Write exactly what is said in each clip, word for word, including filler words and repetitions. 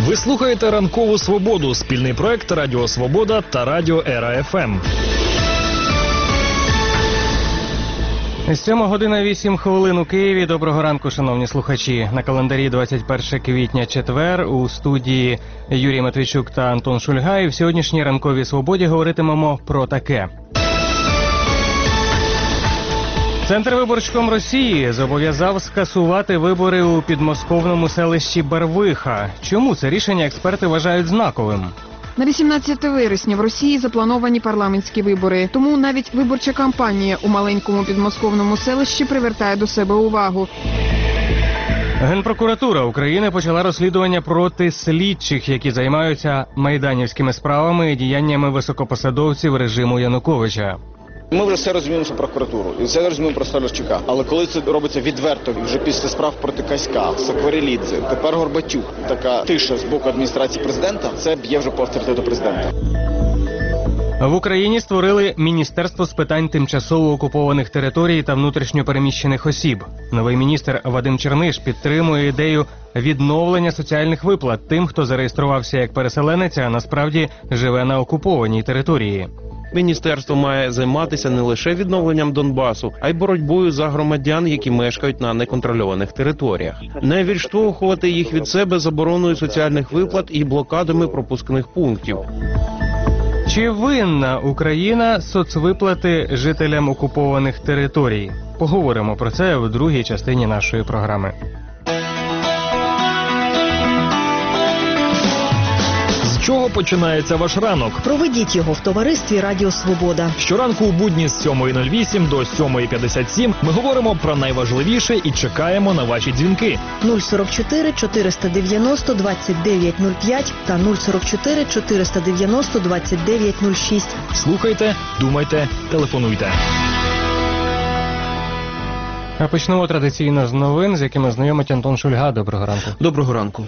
Ви слухаєте «Ранкову свободу» – спільний проект Радіо Свобода та Радіо Ера еф ем. сьома година вісім хвилин у Києві. Доброго ранку, шановні слухачі. На календарі двадцять перше квітня, четвер. У студії Юрій Матвійчук та Антон Шульга. І в сьогоднішній «Ранковій свободі» говоритимемо про таке. Центрвиборчком Росії зобов'язав скасувати вибори у підмосковному селищі Барвиха. Чому це рішення експерти вважають знаковим? На вісімнадцяте вересня в Росії заплановані парламентські вибори. Тому навіть виборча кампанія у маленькому підмосковному селищі привертає до себе увагу. Генпрокуратура України почала розслідування проти слідчих, які займаються майданівськими справами і діяннями високопосадовців режиму Януковича. Ми вже все розуміємо про прокуратуру і все розуміємо про Столярчука. Але коли це робиться відверто, вже після справ проти Каська, Сокварелідзе, тепер Горбатюк, така тиша з боку адміністрації президента, це б'є вже по авторитету президента. В Україні створили Міністерство з питань тимчасово окупованих територій та внутрішньо переміщених осіб. Новий міністр Вадим Черниш підтримує ідею відновлення соціальних виплат тим, хто зареєструвався як переселенець, а насправді живе на окупованій території. Міністерство має займатися не лише відновленням Донбасу, а й боротьбою за громадян, які мешкають на неконтрольованих територіях. Не відштовхувати їх від себе забороною соціальних виплат і блокадами пропускних пунктів. Чи винна Україна соцвиплати жителям окупованих територій? Поговоримо про це в другій частині нашої програми. З чого починається ваш ранок? Проведіть його в товаристві Радіо Свобода. Щоранку у будні з сьомої нуль вісім до сьомої п'ятдесят сім ми говоримо про найважливіше і чекаємо на ваші дзвінки. нуль сорок чотири чотириста дев'яносто двадцять дев'ять нуль п'ять та нуль сорок чотири чотириста дев'яносто двадцять дев'ять нуль шість. Слухайте, думайте, телефонуйте. А почнемо традиційно з новин, з якими знайомить Антон Шульга. Доброго ранку. Доброго ранку.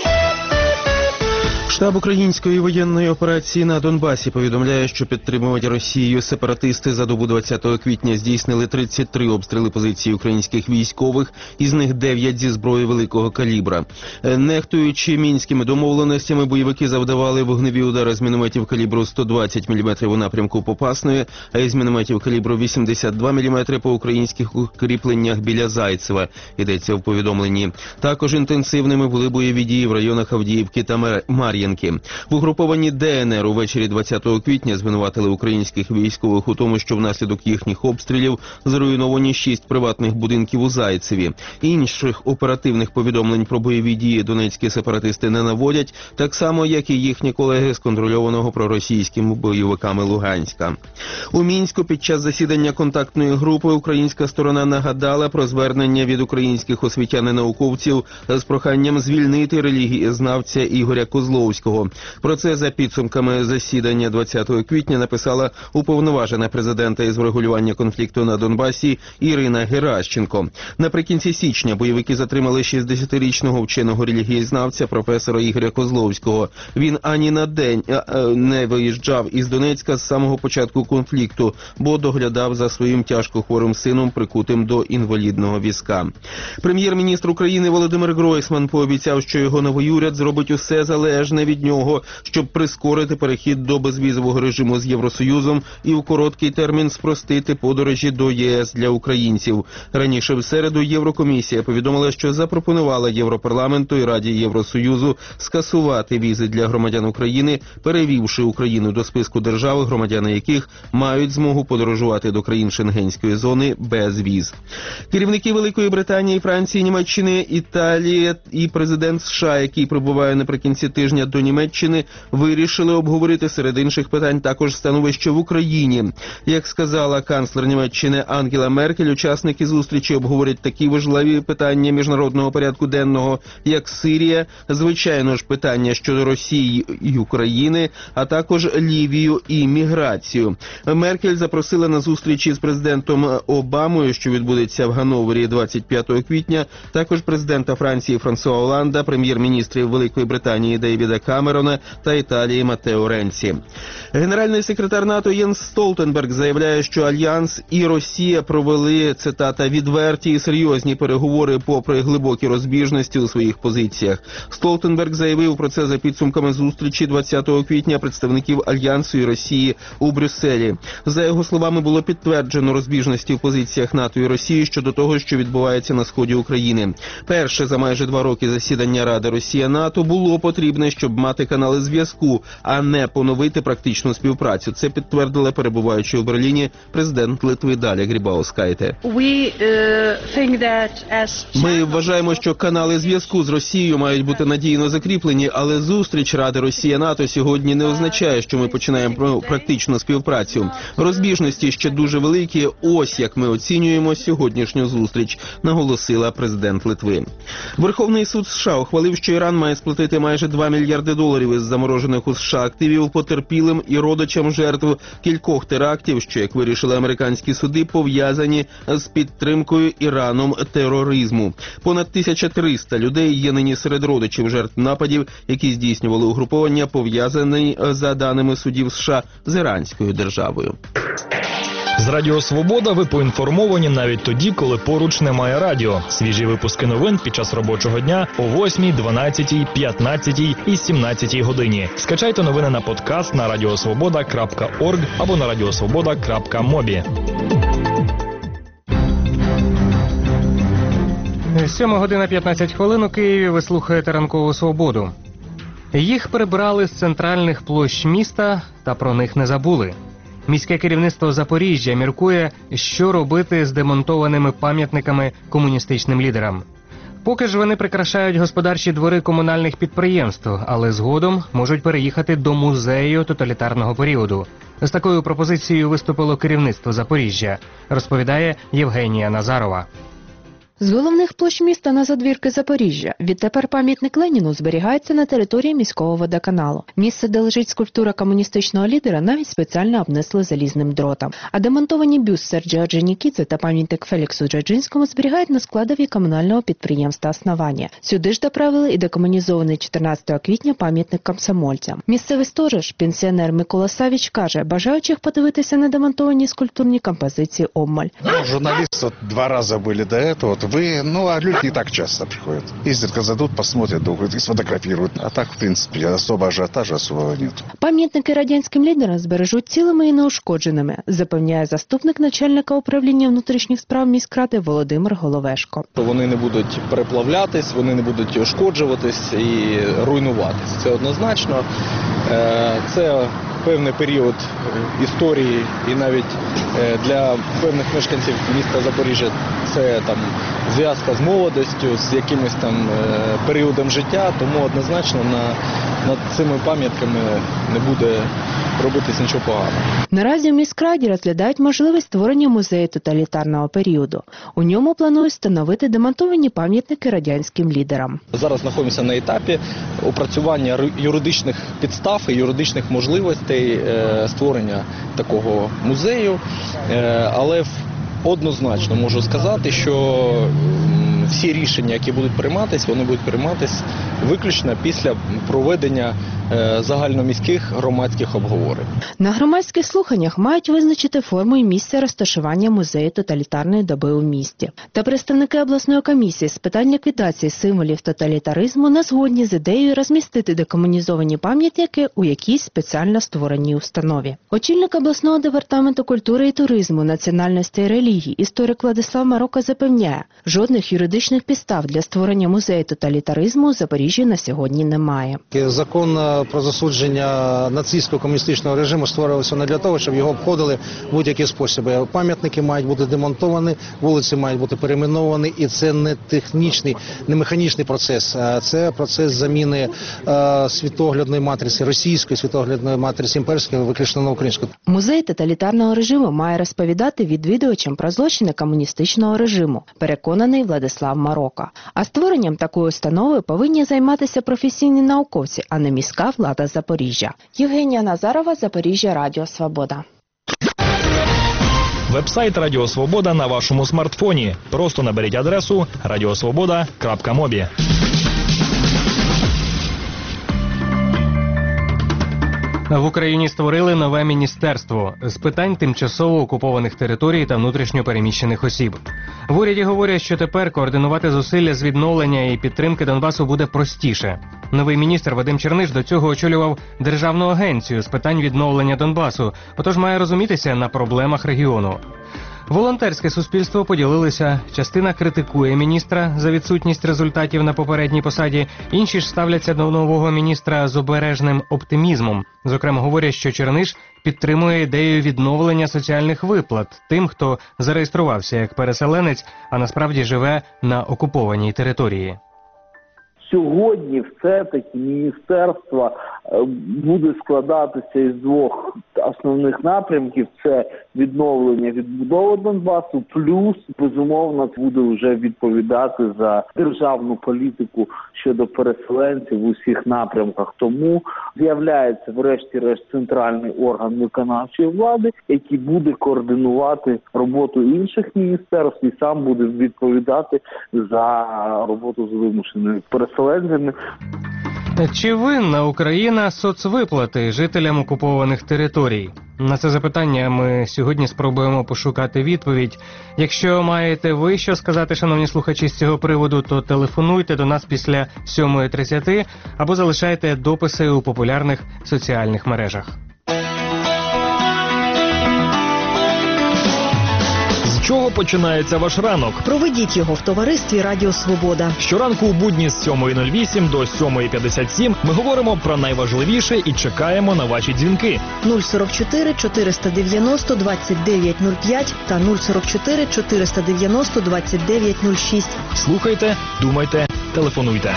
Штаб української воєнної операції на Донбасі повідомляє, що підтримувані Росією сепаратисти за добу двадцятого квітня здійснили тридцять три обстріли позицій українських військових, із них дев'ять зі зброї великого калібра. Нехтуючи мінськими домовленостями, бойовики завдавали вогневі удари з мінометів калібру сто двадцять міліметрів у напрямку Попасної, а із мінометів калібру вісімдесят два міліметри по українських укріпленнях біля Зайцева, йдеться в повідомленні. Також інтенсивними були бойові дії в районах Авдіївки та Мар'їнки. В угрупованні Де Ен Ер увечері двадцятого квітня звинуватили українських військових у тому, що внаслідок їхніх обстрілів зруйновані шість приватних будинків у Зайцеві. Інших оперативних повідомлень про бойові дії донецькі сепаратисти не наводять, так само, як і їхні колеги з контрольованого проросійськими бойовиками Луганська. У Мінську під час засідання контактної групи українська сторона нагадала про звернення від українських освітян і науковців з проханням звільнити релігієзнавця Ігоря Козловського. Про це за підсумками засідання двадцятого квітня написала уповноважена президента із врегулювання конфлікту на Донбасі Ірина Геращенко. Наприкінці січня бойовики затримали шістдесятирічного вченого релігієзнавця професора Ігоря Козловського. Він ані на день не виїжджав із Донецька з самого початку конфлікту, бо доглядав за своїм тяжко хворим сином, прикутим до інвалідного візка. Прем'єр-міністр України Володимир Гройсман пообіцяв, що його новий уряд зробить усе залежне від нього, щоб прискорити перехід до безвізового режиму з Євросоюзом і в короткий термін спростити подорожі до Є Ес для українців. Раніше в середу Єврокомісія повідомила, що запропонувала Європарламенту і Раді Євросоюзу скасувати візи для громадян України, перевівши Україну до списку держав, громадяни яких мають змогу подорожувати до країн Шенгенської зони без віз. Керівники Великої Британії, Франції, Німеччини, Італії і президент США, який прибуває наприкінці тижня до Німеччини, вирішили обговорити серед інших питань також становище в Україні. Як сказала канцлер Німеччини Ангела Меркель, учасники зустрічі обговорять такі важливі питання міжнародного порядку денного, як Сирія, звичайно ж питання щодо Росії і України, а також Лівію і міграцію. Меркель запросила на зустрічі з президентом Обамою, що відбудеться в Ганновері двадцять п'ятого квітня, також президента Франції Франсуа Оланда, прем'єр-міністрів Великої Британії Дейвіда Камерона та Італії Матео Ренці. Генеральний секретар НАТО Єнс Столтенберг заявляє, що Альянс і Росія провели, цитата, «відверті і серйозні переговори попри глибокі розбіжності у своїх позиціях». Столтенберг заявив про це за підсумками зустрічі двадцятого квітня представників Альянсу і Росії у Брюсселі. За його словами, було підтверджено розбіжності в позиціях НАТО і Росії щодо того, що відбувається на сході України. Перше за майже два роки засідання Ради Росія-НАТО було потрібне, щоб мати канали зв'язку, а не поновити практичну співпрацю. Це підтвердила, перебуваючи у Берліні, президент Литви Даля Грибаускайте. Ми вважаємо, що канали зв'язку з Росією мають бути надійно закріплені, але зустріч Ради Росія-НАТО сьогодні не означає, що ми починаємо про практичну співпрацю. Розбіжності ще дуже великі, ось як ми оцінюємо сьогоднішню зустріч, наголосила президент Литви. Верховний суд США ухвалив, що Іран має сплатити майже два мільярди доларів із заморожених у США активів потерпілим і родичам жертв кількох терактів, що, як вирішили американські суди, пов'язані з підтримкою Іраном тероризму. Понад тисяча триста людей є нині серед родичів жертв нападів, які здійснювали угруповання, пов'язані, за даними судів США, з іранською державою. З Радіо Свобода ви поінформовані навіть тоді, коли поруч немає радіо. Свіжі випуски новин під час робочого дня о восьмій, дванадцятій, п'ятнадцятій і сімнадцятій годині. Скачайте новини на подкаст на радіосвобода крапка орг або на радіосвобода крапка мобі. сьома година п'ятнадцять хвилин у Києві. Ви слухаєте «Ранкову свободу». Їх прибрали з центральних площ міста, та про них не забули. Міське керівництво Запоріжжя міркує, що робити з демонтованими пам'ятниками комуністичним лідерам. Поки ж вони прикрашають господарчі двори комунальних підприємств, але згодом можуть переїхати до музею тоталітарного періоду. З такою пропозицією виступило керівництво Запоріжжя, розповідає Євгенія Назарова. З головних площ міста на задвірки Запоріжжя відтепер пам'ятник Леніну зберігається на території міського водоканалу. Місце, де лежить скульптура комуністичного лідера, навіть спеціально обнесли залізним дротом. А демонтовані бюст Серджіо Орджонікідзе та пам'ятник Феліксу Джаджинському зберігають на складові комунального підприємства «Основання». Сюди ж доправили і декомунізований чотирнадцятого квітня пам'ятник комсомольцям. Місцевий сторож, пенсіонер Микола Савіч, каже, бажаючих подивитися на демонтовані скульптурні композиції обмаль. Журналисты два раза были до этого. Вы, ну, а люди не так часто приходят. Изредка зайдут, посмотрят, и сфотографируют. А так, в принципе, особо ажиотажа особого нет. Пам'ятники радянським лідерам збережуть цілими і неушкодженими, запевняє заступник начальника управління внутрішніх справ міськради Володимир Головешко. Вони не будуть переплавлятись, вони не будуть ушкоджуватись і руйнуватись. Це однозначно. Це певний період історії, і навіть для певних мешканців міста Запоріжжя це там зв'язка з молодістю, з якимось там періодом життя, тому однозначно на, над цими пам'ятками не буде робитись нічого поганого. Наразі в міськраді розглядають можливість створення музею тоталітарного періоду. У ньому планують встановити демонтовані пам'ятники радянським лідерам. Зараз знаходимося на етапі опрацювання юридичних підстав і юридичних можливостей створення такого музею, але однозначно можу сказати, що всі рішення, які будуть прийматися, вони будуть прийматися виключно після проведення загальноміських громадських обговорень. На громадських слуханнях мають визначити форму і місце розташування музею тоталітарної доби у місті. Та представники обласної комісії з питань ліквідації символів тоталітаризму не згодні з ідеєю розмістити декомунізовані пам'ятники у якійсь спеціально створеній установі. Очільник обласного департаменту культури і туризму, національності і релігії, історик Владислав Марока запевняє, жодних юридичних підстав для створення музею тоталітаризму у Запоріжжі на сьогодні немає. Закон про засудження нацистського комуністичного режиму створювався не для того, щоб його обходили в будь-які способи. Пам'ятники мають бути демонтовані, вулиці мають бути перейменовані, і це не технічний, не механічний процес, а це процес заміни е, світоглядної матриці, російської світоглядної матриці імперської виключно на українську. Музей тоталітарного режиму має розповідати відвідувачам про злочини комуністичного режиму, переконаний Владислав Марока. А створенням такої установи повинні займатися професійні науковці, а не міська влада Запоріжжя. Євгенія Назарова, Запоріжжя, Радіо Свобода. Вебсайт Радіо Свобода на вашому смартфоні. Просто наберіть адресу радіосвобода крапка мобі. В Україні створили нове міністерство з питань тимчасово окупованих територій та внутрішньо переміщених осіб. В уряді говорять, що тепер координувати зусилля з відновлення і підтримки Донбасу буде простіше. Новий міністр Вадим Черниш до цього очолював Державну агенцію з питань відновлення Донбасу, отож має розумітися на проблемах регіону. Волонтерське суспільство поділилися. Частина критикує міністра за відсутність результатів на попередній посаді, інші ж ставляться до нового міністра з обережним оптимізмом. Зокрема, говорять, що Черниш підтримує ідею відновлення соціальних виплат тим, хто зареєструвався як переселенець, а насправді живе на окупованій території. Сьогодні все-таки міністерство буде складатися із двох основних напрямків. Це відновлення, відбудова Донбасу, плюс, безумовно, буде вже відповідати за державну політику щодо переселенців в усіх напрямках. Тому з'являється, врешті-решт, центральний орган виконавчої влади, який буде координувати роботу інших міністерств і сам буде відповідати за роботу з вимушеними переселенцями. Чи винна Україна соцвиплати жителям окупованих територій? На це запитання ми сьогодні спробуємо пошукати відповідь. Якщо маєте ви що сказати, шановні слухачі, з цього приводу, то телефонуйте до нас після сьомої тридцяти або залишайте дописи у популярних соціальних мережах. З чого починається ваш ранок? Проведіть його в товаристві Радіо Свобода. Щоранку у будні з сьомої нуль вісім до сьомої п'ятдесят сім ми говоримо про найважливіше і чекаємо на ваші дзвінки. нуль сорок чотири чотириста дев'яносто двадцять дев'ять нуль п'ять та нуль сорок чотири чотириста дев'яносто двадцять дев'ять нуль шість. Слухайте, думайте, телефонуйте.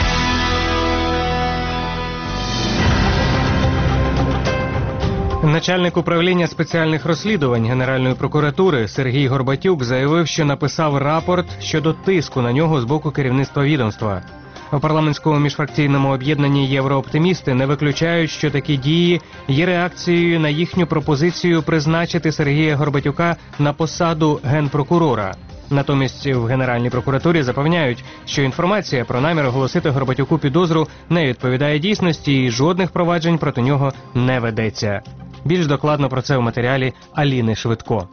Начальник управління спеціальних розслідувань Генеральної прокуратури Сергій Горбатюк заявив, що написав рапорт щодо тиску на нього з боку керівництва відомства. У парламентському міжфракційному об'єднанні «Єврооптимісти» не виключають, що такі дії є реакцією на їхню пропозицію призначити Сергія Горбатюка на посаду генпрокурора. Натомість в Генеральній прокуратурі запевняють, що інформація про намір оголосити Горбатюку підозру не відповідає дійсності і жодних проваджень проти нього не ведеться. Більш докладно про це у матеріалі Аліни Швидко.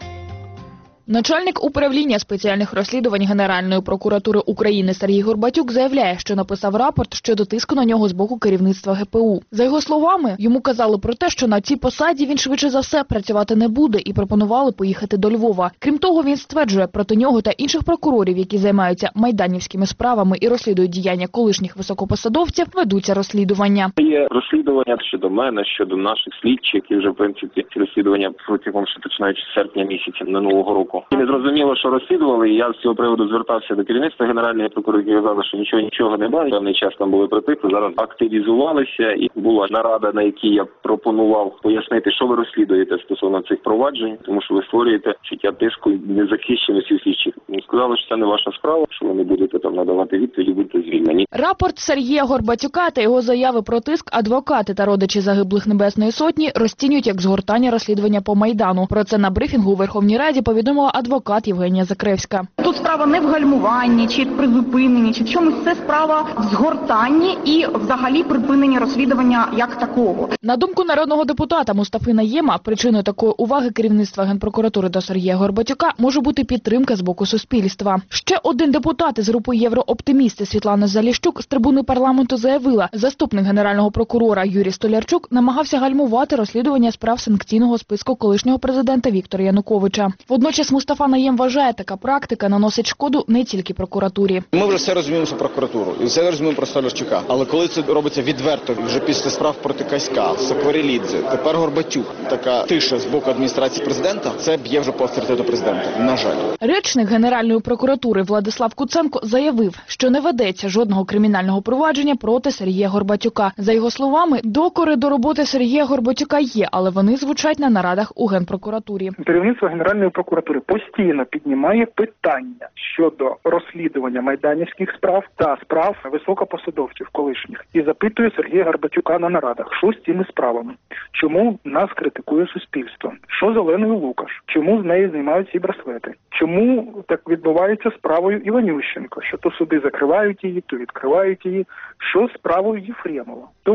Начальник управління спеціальних розслідувань Генеральної прокуратури України Сергій Горбатюк заявляє, що написав рапорт щодо тиску на нього з боку керівництва ге пе у. За його словами, йому казали про те, що на цій посаді він швидше за все працювати не буде і пропонували поїхати до Львова. Крім того, він стверджує, проти нього та інших прокурорів, які займаються майданівськими справами і розслідують діяння колишніх високопосадовців, ведуться розслідування. Є розслідування щодо мене, щодо наших слідчих, які вже, в принципі, ці розслідування протягом, що починаючи з серпня місяця минулого року. І не зрозуміло, що розслідували, і я з цього приводу звертався до керівництва Генеральної прокуратури, які казали, що нічого, нічого немає. Певний час там були притихли, зараз активізувалися, і була нарада, на якій я пропонував пояснити, що ви розслідуєте стосовно цих проваджень, тому що ви створюєте чуття тиску і незахищеності слідчих. Сказали, що це не ваша справа, що ви не будете там надавати відповіді, будете звільнені. Рапорт Сергія Горбатюка та його заяви про тиск адвокати та родичі загиблих Небесної Сотні розцінюють як згортання розслідування по Майдану. Про це на брифінгу у Верховній Раді повідомила адвокат Євгенія Закревська. Тут справа не в гальмуванні, чи призупиненні, чи в чомусь. Це справа в згортанні і взагалі припиненні розслідування як такого. На думку народного депутата Мустафи Найєма, причиною такої уваги керівництва Генпрокуратури до Сергія Горбатюка може бути підтримка з боку суспільства. Ще один депутат із групи «Єврооптимісти» Світлана Заліщук з трибуни парламенту заявила, заступник генерального прокурора Юрій Столярчук намагався гальмувати розслідування справ санкційного списку колишнього президента Віктора Януковича. Водночас Мустафа Найєм вважає, така практика наносить шкоду не тільки прокуратурі. Ми вже все розуміємо про прокуратуру і все розуміємо про Столярчука. Але коли це робиться відверто, вже після справ проти Каська, Сакварелідзе, тепер Горбатюк, така тиша з боку адміністрації президента, це б'є вже по авторитету президента, на жаль. Речник Генеральної прокуратури Владислав Куценко заявив, що не ведеться жодного кримінального провадження проти Сергія Горбатюка. За його словами, докори до роботи Сергія Горбатюка є, але вони звучать на нарадах у Генпрокуратурі. Керівництво Генеральної прокуратури постійно піднімає питання щодо розслідування майданівських справ та справ високопосадовців колишніх і запитує Сергія Горбатюка на нарадах, що з цими справами, чому нас критикує суспільство, що з Оленою Лукаш, чому з нею знімають ці браслети, чому так відбувається з справою Іванющенко, що то суди закривають її, то відкривають її, що з справою Єфремова. Тому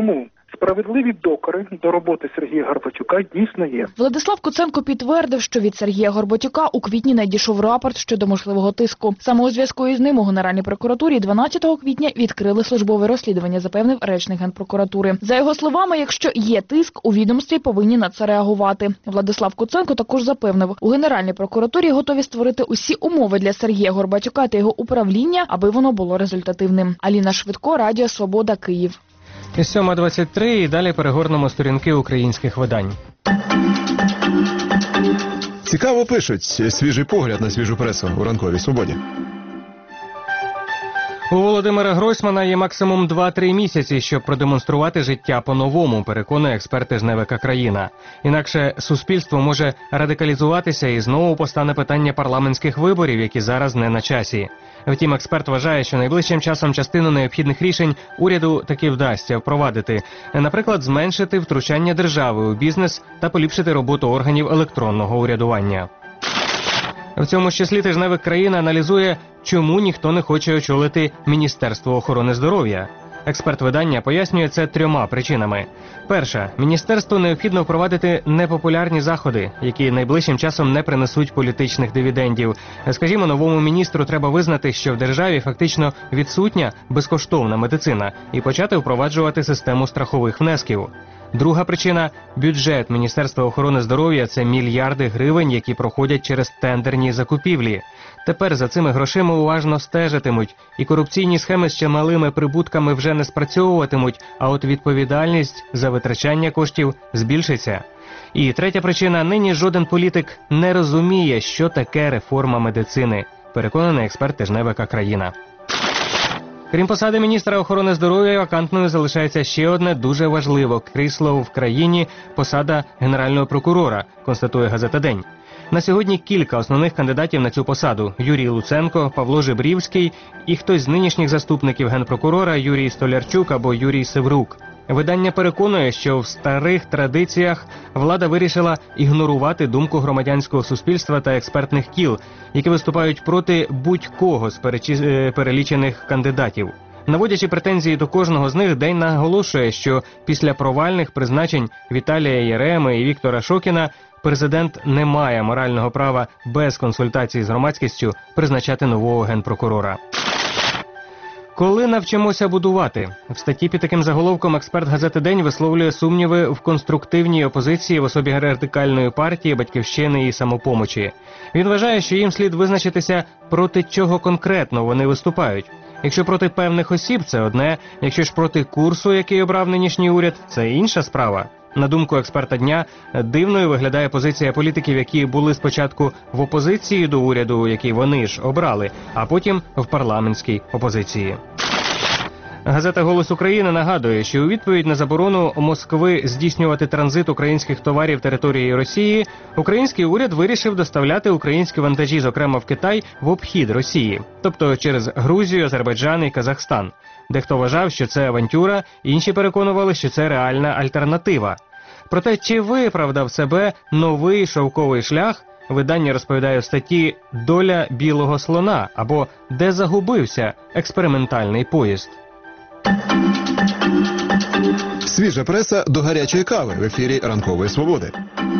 Справедливі докори до роботи Сергія Горбатюка дійсно є. Владислав Куценко підтвердив, що від Сергія Горбатюка у квітні надійшов рапорт щодо можливого тиску. Саме у зв'язку із ним у Генеральній прокуратурі дванадцятого квітня відкрили службове розслідування, запевнив речник Генпрокуратури. За його словами, якщо є тиск, у відомстві повинні на це реагувати. Владислав Куценко також запевнив, у Генеральній прокуратурі готові створити усі умови для Сергія Горбатюка та його управління, аби воно було результативним. Аліна Швидко, Радіо Свобода, Київ. сьома двадцять три і далі перегорнемо сторінки українських видань. Цікаво пишуть. Свіжий погляд на свіжу пресу у ранковій свободі. У Володимира Гройсмана є максимум два-три місяці, щоб продемонструвати життя по-новому, переконує експерт тижневика «Країна». Інакше суспільство може радикалізуватися і знову постане питання парламентських виборів, які зараз не на часі. Втім, експерт вважає, що найближчим часом частину необхідних рішень уряду таки вдасться впровадити. Наприклад, зменшити втручання держави у бізнес та поліпшити роботу органів електронного урядування. В цьому ж числі тижневик «Країна» аналізує, чому ніхто не хоче очолити Міністерство охорони здоров'я. Експерт видання пояснює це трьома причинами. Перша. Міністерству необхідно впровадити непопулярні заходи, які найближчим часом не принесуть політичних дивідендів. Скажімо, новому міністру треба визнати, що в державі фактично відсутня безкоштовна медицина і почати впроваджувати систему страхових внесків. Друга причина – бюджет Міністерства охорони здоров'я – це мільярди гривень, які проходять через тендерні закупівлі. Тепер за цими грошима уважно стежитимуть, і корупційні схеми з чималими прибутками вже не спрацьовуватимуть, а от відповідальність за витрачання коштів збільшиться. І третя причина – нині жоден політик не розуміє, що таке реформа медицини, переконаний експерт тижневика «Країна». Крім посади міністра охорони здоров'я, вакантною залишається ще одне дуже важливе крісло в країні – посада генерального прокурора, констатує газета «День». На сьогодні кілька основних кандидатів на цю посаду – Юрій Луценко, Павло Жебрівський і хтось з нинішніх заступників генпрокурора Юрій Столярчук або Юрій Севрук. Видання переконує, що в старих традиціях влада вирішила ігнорувати думку громадянського суспільства та експертних кіл, які виступають проти будь-кого з перечі... перелічених кандидатів. Наводячи претензії до кожного з них, День наголошує, що після провальних призначень Віталія Яреми і Віктора Шокіна президент не має морального права без консультацій з громадськістю призначати нового генпрокурора. Коли навчимося будувати? В статті під таким заголовком експерт газети «День» висловлює сумніви в конструктивній опозиції в особі радикальної партії, Батьківщини і Самопомочі. Він вважає, що їм слід визначитися, проти чого конкретно вони виступають. Якщо проти певних осіб – це одне, якщо ж проти курсу, який обрав нинішній уряд – це інша справа. На думку експерта дня, дивною виглядає позиція політиків, які були спочатку в опозиції до уряду, який вони ж обрали, а потім в парламентській опозиції. Газета «Голос України» нагадує, що у відповідь на заборону Москви здійснювати транзит українських товарів території Росії, український уряд вирішив доставляти українські вантажі, зокрема в Китай, в обхід Росії, тобто через Грузію, Азербайджан і Казахстан. Дехто вважав, що це авантюра, інші переконували, що це реальна альтернатива. Проте, чи виправдав себе новий шовковий шлях, видання розповідає в статті «Доля білого слона» або «Де загубився експериментальний поїзд». Свіжа преса до гарячої кави в ефірі «Ранкової свободи».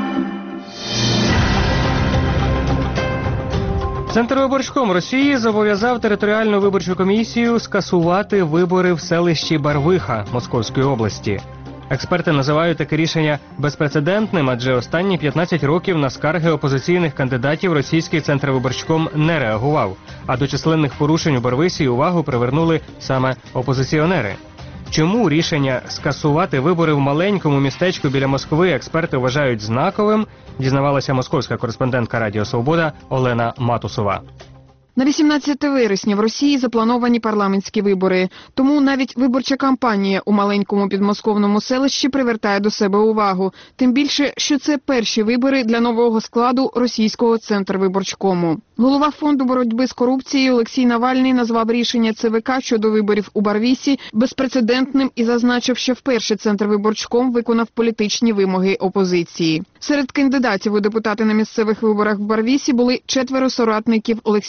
Центрвиборчком Росії зобов'язав територіальну виборчу комісію скасувати вибори в селищі Барвиха Московської області. Експерти називають таке рішення безпрецедентним, адже останні п'ятнадцять років на скарги опозиційних кандидатів російський Центрвиборчком не реагував, а до численних порушень у Барвисі увагу привернули саме опозиціонери. Чому рішення скасувати вибори в маленькому містечку біля Москви експерти вважають знаковим, дізнавалася московська кореспондентка Радіо Свобода Олена Матусова. На вісімнадцяте вересня в Росії заплановані парламентські вибори. Тому навіть виборча кампанія у маленькому підмосковному селищі привертає до себе увагу. Тим більше, що це перші вибори для нового складу російського Центрвиборчкому. Голова фонду боротьби з корупцією Олексій Навальний назвав рішення ЦВК щодо виборів у Барвісі безпрецедентним і зазначив, що вперше Центрвиборчком виконав політичні вимоги опозиції. Серед кандидатів у депутати на місцевих виборах в Барвісі були четверо соратників Олексія Навального.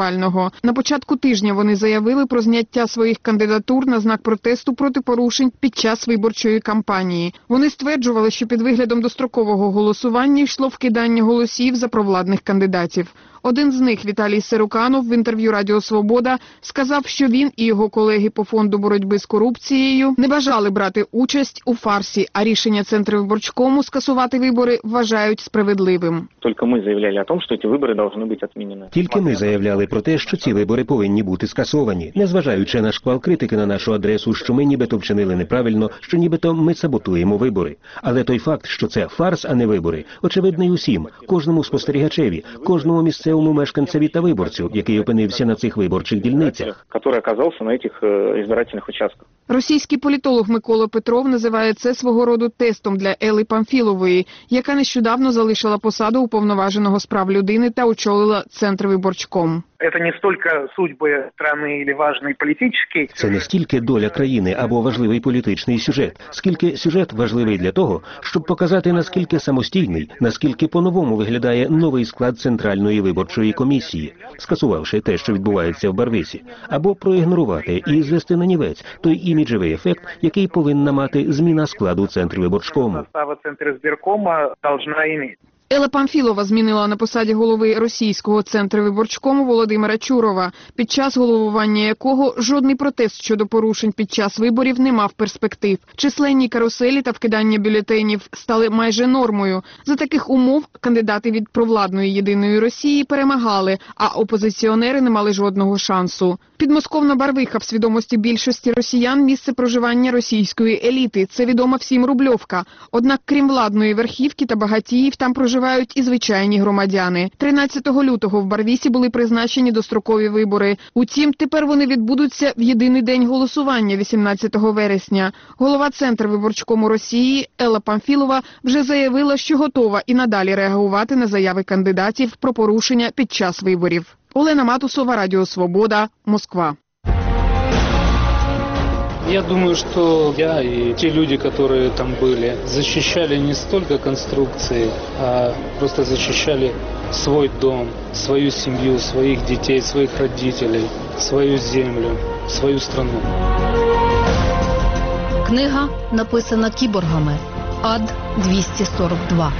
Навального. На початку тижня вони заявили про зняття своїх кандидатур на знак протесту проти порушень під час виборчої кампанії. Вони стверджували, що під виглядом дострокового голосування йшло вкидання голосів за провладних кандидатів. Один з них, Віталій Сироканов, в інтерв'ю Радіо Свобода сказав, що він і його колеги по фонду боротьби з корупцією не бажали брати участь у фарсі, а рішення Центрвиборчкому скасувати вибори вважають справедливим. Тільки ми заявляли о том, що ці вибори повинні бути відмінені. Тільки ми заявляли про те, що ці вибори повинні бути скасовані, незважаючи на шквал критики на нашу адресу, що ми нібито вчинили неправильно, що нібито ми саботуємо вибори. Але той факт, що це фарс, а не вибори, очевидний усім, кожному спостерігачеві, кожному місцевому мешканцеві та виборцю, який опинився на цих виборчих дільницях. Який оказався на цих избирательних участках. Російський політолог Микола Петров називає це свого роду тестом для Елли Памфілової, яка нещодавно залишила посаду уповноваженого з прав людини та очолила Центрвиборчком. Це не стільки судьби країни або важливий політичний. Це не стільки доля країни або важливий політичний сюжет, скільки сюжет важливий для того, щоб показати, наскільки самостійний, наскільки по-новому виглядає новий склад Центральної виборчої комісії, скасувавши те, що відбувається в Барвисі, або проігнорувати і звести на нівець той іміджевий ефект, який повинна мати зміна складу Центрвиборчкому. Центрвиборчкома повинна мати. Елла Памфілова змінила на посаді голови російського Центрвиборчкому Володимира Чурова, під час головування якого жодний протест щодо порушень під час виборів не мав перспектив. Численні каруселі та вкидання бюлетенів стали майже нормою. За таких умов кандидати від провладної «Єдиної Росії» перемагали, а опозиціонери не мали жодного шансу. Підмосковна Барвиха в свідомості більшості росіян – місце проживання російської еліти. Це відома всім Рубльовка. Однак, крім владної верхівки та багатіїв, там проживають і звичайні громадяни. тринадцятого лютого в Барвісі були призначені дострокові вибори. Утім, тепер вони відбудуться в єдиний день голосування – вісімнадцятого вересня. Голова Центрвиборчкому Росії Елла Памфілова вже заявила, що готова і надалі реагувати на заяви кандидатів про порушення під час виборів. Олена Матусова, Радіо Свобода, Москва. Я думаю, что я и те люди, которые там были, защищали не столько конструкции, а просто защищали свой дом, свою семью, своих детей, своих родителей, свою землю, свою страну. Книга написана кіборгами. Ад двісті сорок два.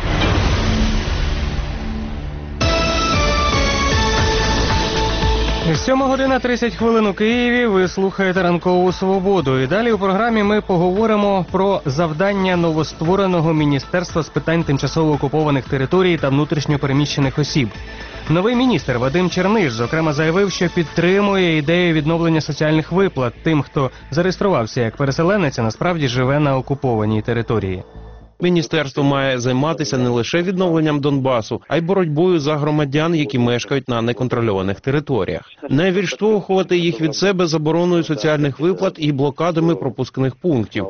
сьома година тридцять хвилин у Києві. Ви слухаєте «Ранкову свободу». І далі у програмі ми поговоримо про завдання новоствореного Міністерства з питань тимчасово окупованих територій та внутрішньо переміщених осіб. Новий міністр Вадим Черниш, зокрема, заявив, що підтримує ідею відновлення соціальних виплат тим, хто зареєструвався як переселенець, а насправді живе на окупованій території. Міністерство має займатися не лише відновленням Донбасу, а й боротьбою за громадян, які мешкають на неконтрольованих територіях. Не відштовхувати їх від себе забороною соціальних виплат і блокадами пропускних пунктів.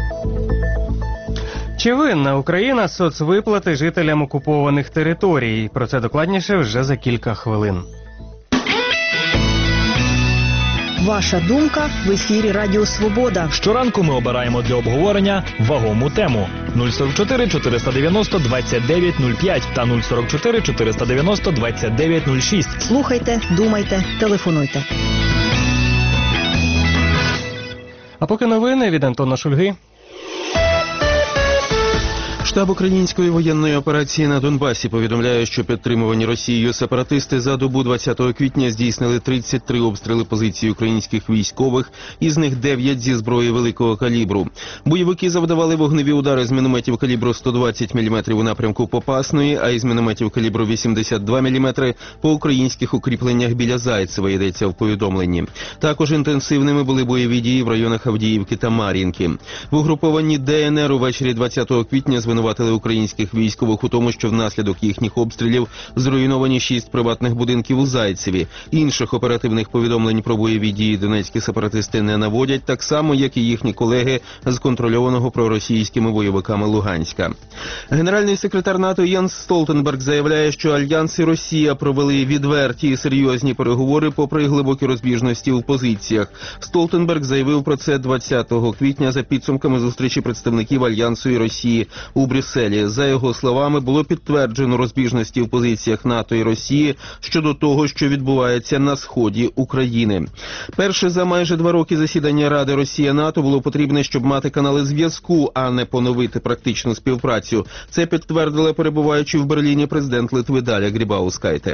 Чи винна Україна соцвиплати жителям окупованих територій? Про це докладніше вже за кілька хвилин. Ваша думка в ефірі Радіо Свобода. Щоранку ми обираємо для обговорення вагому тему. нуль сорок чотири чотириста дев'яносто двадцять дев'ять нуль п'ять та нуль сорок чотири чотириста дев'яносто двадцять дев'ять нуль шість. Слухайте, думайте, телефонуйте. А поки новини від Антона Шульги. Штаб української воєнної операції на Донбасі повідомляє, що підтримувані Росією сепаратисти за добу двадцятого квітня здійснили тридцять три обстріли позицій українських військових, із них дев'ять зі зброї великого калібру. Бойовики завдавали вогневі удари з мінометів калібру сто двадцять міліметрів у напрямку Попасної, а із мінометів калібру вісімдесят два міліметри по українських укріпленнях біля Зайцева, йдеться в повідомленні. Також інтенсивними були бойові дії в районах Авдіївки та Мар'їнки. В угрупованні Де Ен Ер увечері двадцятого квітня звинуватили українських військових у тому, що внаслідок їхніх обстрілів зруйновані шість приватних будинків у Зайцеві. Інших оперативних повідомлень про бойові дії донецькі сепаратисти не наводять, так само, як і їхні колеги з контрольованого проросійськими бойовиками Луганська. Генеральний секретар НАТО Єнс Столтенберг заявляє, що Альянс і Росія провели відверті і серйозні переговори попри глибокі розбіжності у позиціях. Столтенберг заявив про це двадцятого квітня за підсумками зустрічі представників Альянсу і Росії у Брюсселі. За його словами, було підтверджено розбіжності в позиціях НАТО і Росії щодо того, що відбувається на сході України. Перше за майже два роки засідання Ради Росія-НАТО було потрібне, щоб мати канали зв'язку, а не поновити практичну співпрацю. Це підтвердила, перебуваючи в Берліні, президент Литви Даля Грибаускайте.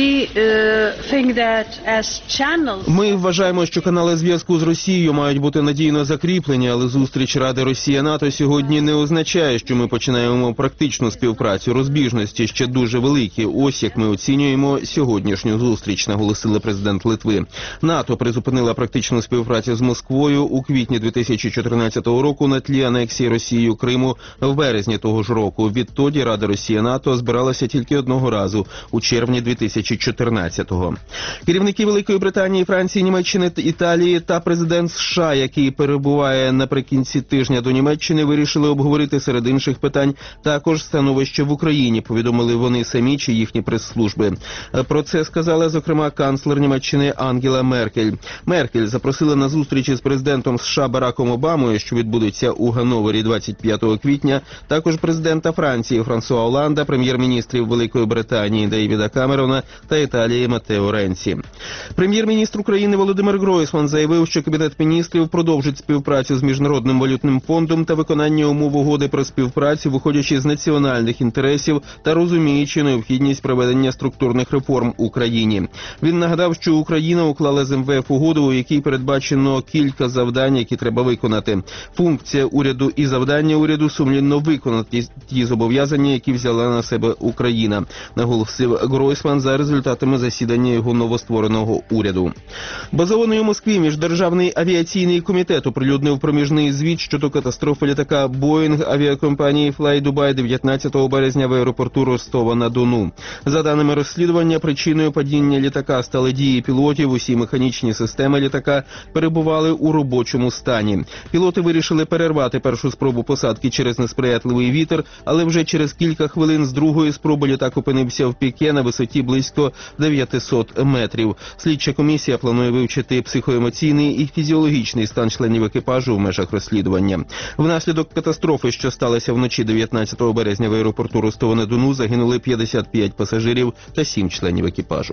Ми вважаємо, що канали зв'язку з Росією мають бути надійно закріплені, але зустріч Ради Росія-НАТО сьогодні не означає, що ми починаємо практичну співпрацю. Розбіжності ще дуже великі. Ось як ми оцінюємо сьогоднішню зустріч, наголосила президент Литви. НАТО призупинила практичну співпрацю з Москвою у квітні дві тисячі чотирнадцятого року на тлі анексії Росією Криму в березні того ж року. Відтоді Рада Росія-НАТО збиралася тільки одного разу – у червні дві тисячі чотирнадцятого. Керівники Великої Британії, Франції, Німеччини, Італії та президент США, який перебуває наприкінці тижня до Німеччини, вирішили обговорити серед інших питань також становище в Україні, повідомили вони самі чи їхні прес-служби. Про це сказала, зокрема, канцлер Німеччини Ангела Меркель. Меркель запросила на зустрічі з президентом США Бараком Обамою, що відбудеться у Ганновері двадцять п'ятого квітня, також президента Франції Франсуа Оланда, прем'єр-міністрів Великої Британії Дейвіда Камерона та Італії Матео Ренці. Прем'єр-міністр України Володимир Гройсман заявив, що Кабінет міністрів продовжить співпрацю з Міжнародним валютним фондом та виконання умов угоди про співпрацю, виходячи з національних інтересів та розуміючи необхідність проведення структурних реформ в Україні. Він нагадав, що Україна уклала з ем ве еф угоду, у якій передбачено кілька завдань, які треба виконати. Функція уряду і завдання уряду сумлінно виконати ті зобов'язання, які взяла на себе Україна, наголосив Гройсман за результатами засідання його новоствореного уряду. Базований у Москві Міждержавний авіаційний комітет оприлюднив проміжний звіт щодо катастрофи літака Боїнг авіакомпанії Fly Dubai дев'ятнадцятого березня в аеропорту Ростова-на-Дону. За даними розслідування, причиною падіння літака стали дії пілотів. Усі механічні системи літака перебували у робочому стані. Пілоти вирішили перервати першу спробу посадки через несприятливий вітер, але вже через кілька хвилин з другої спроби літак опинився в піке на висоті близько дев'ятисот метрів. Слідча комісія планує вивчити психоемоційний і фізіологічний стан членів екіпажу в межах розслідування. Внаслідок катастрофи, що сталася вночі дев'ятнадцятого березня в аеропорту Ростова-на-Дону, загинули п'ятдесят п'ять пасажирів та сім членів екіпажу.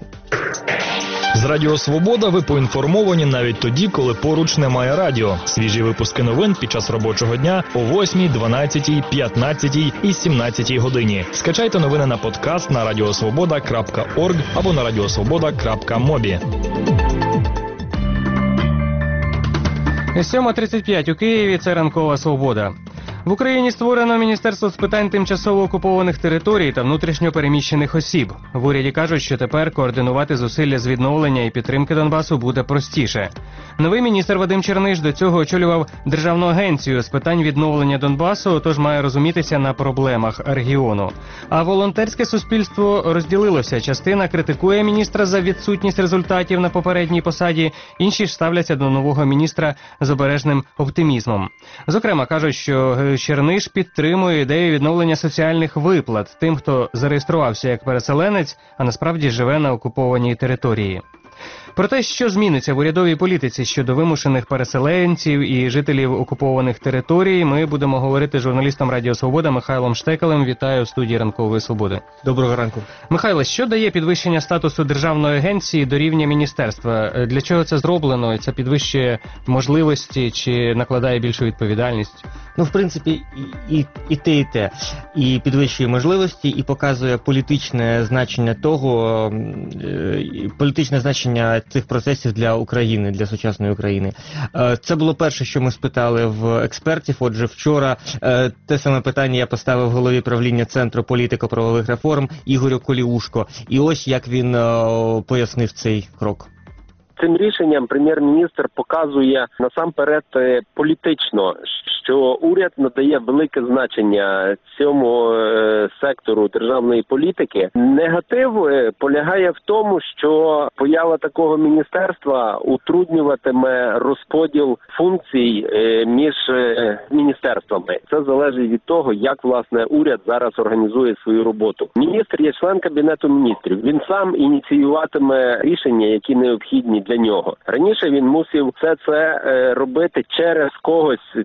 З Радіо Свобода ви поінформовані навіть тоді, коли поруч немає радіо. Свіжі випуски новин під час робочого дня о восьмій, дванадцятій, п'ятнадцятій і сімнадцятій годині. Скачайте новини на подкаст на радіосвобода крапка орг або на радіосвобода крапка мобі. сьома тридцять п'ять у Києві. Це ранкова свобода. В Україні створено Міністерство з питань тимчасово окупованих територій та внутрішньо переміщених осіб. В уряді кажуть, що тепер координувати зусилля з відновлення і підтримки Донбасу буде простіше. Новий міністр Вадим Черниш до цього очолював Державну агенцію з питань відновлення Донбасу, тож має розумітися на проблемах регіону. А волонтерське суспільство розділилося. Частина критикує міністра за відсутність результатів на попередній посаді, інші ж ставляться до нового міністра з обережним оптимізмом. Зокрема, кажуть, що Черниш підтримує ідею відновлення соціальних виплат тим, хто зареєструвався як переселенець, а насправді живе на окупованій території. Про те, що зміниться в урядовій політиці щодо вимушених переселенців і жителів окупованих територій, ми будемо говорити з журналістом Радіо Свобода Михайлом Штекалем. Вітаю в студії Ранкової Свободи. Доброго ранку. Михайло, що дає підвищення статусу державної агенції до рівня міністерства? Для чого це зроблено? Це підвищує можливості чи накладає більшу відповідальність? Ну, в принципі, і, і, і те, і те. І підвищує можливості, і показує політичне значення того, політичне значення цих процесів для України, для сучасної України. Це було перше, що ми спитали в експертів. Отже, вчора те саме питання я поставив голові правління Центру політико-правових реформ Ігорю Коліушко. І ось як він пояснив цей крок. Цим рішенням прем'єр-міністр показує насамперед політично, що уряд надає велике значення цьому е, сектору державної політики. Негатив е, полягає в тому, що поява такого міністерства утруднюватиме розподіл функцій е, між е, міністерствами. Це залежить від того, як, власне, уряд зараз організує свою роботу. Міністр є член Кабінету міністрів. Він сам ініціюватиме рішення, які необхідні для нього. Раніше він мусив все це е, робити через когось, через якогось